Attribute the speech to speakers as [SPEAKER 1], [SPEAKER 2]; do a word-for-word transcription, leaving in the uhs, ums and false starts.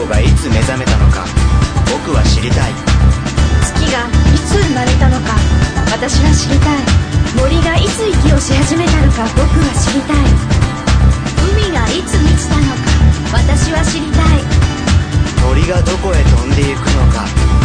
[SPEAKER 1] がいつ目覚めたのか僕は知りたい。
[SPEAKER 2] 月がいつ生まれたのか私は知りたい。森がいつ息をし始めたのか僕は知りたい。海がいつ満ちたのか私は知りたい。
[SPEAKER 1] 鳥がどこへ飛んでいくのか